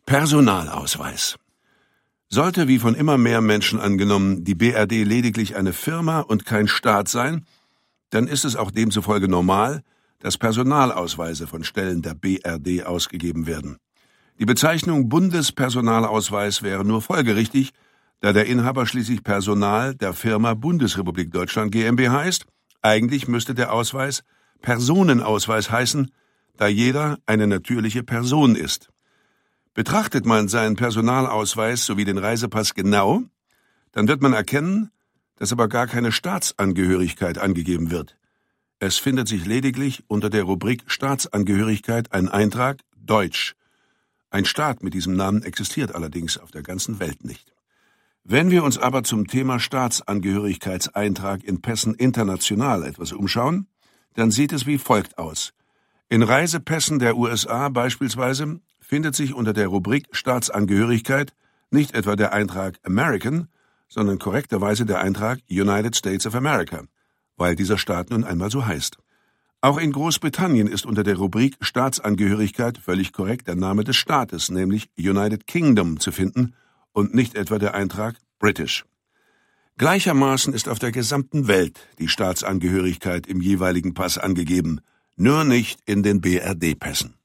Personalausweis. Sollte, wie von immer mehr Menschen angenommen, die BRD lediglich eine Firma und kein Staat sein, dann ist es auch demzufolge normal, dass Personalausweise von Stellen der BRD ausgegeben werden. Die Bezeichnung Bundespersonalausweis wäre nur folgerichtig, da der Inhaber schließlich Personal der Firma Bundesrepublik Deutschland GmbH ist. Eigentlich müsste der Ausweis Personenausweis heißen, da jeder eine natürliche Person ist. Betrachtet man seinen Personalausweis sowie den Reisepass genau, dann wird man erkennen, dass aber gar keine Staatsangehörigkeit angegeben wird. Es findet sich lediglich unter der Rubrik Staatsangehörigkeit ein Eintrag Deutsch. Ein Staat mit diesem Namen existiert allerdings auf der ganzen Welt nicht. Wenn wir uns aber zum Thema Staatsangehörigkeitseintrag in Pässen international etwas umschauen, dann sieht es wie folgt aus. In Reisepässen der USA beispielsweise findet sich unter der Rubrik Staatsangehörigkeit nicht etwa der Eintrag American, sondern korrekterweise der Eintrag United States of America, weil dieser Staat nun einmal so heißt. Auch in Großbritannien ist unter der Rubrik Staatsangehörigkeit völlig korrekt der Name des Staates, nämlich United Kingdom, zu finden und nicht etwa der Eintrag British. Gleichermaßen ist auf der gesamten Welt die Staatsangehörigkeit im jeweiligen Pass angegeben, nur nicht in den BRD-Pässen.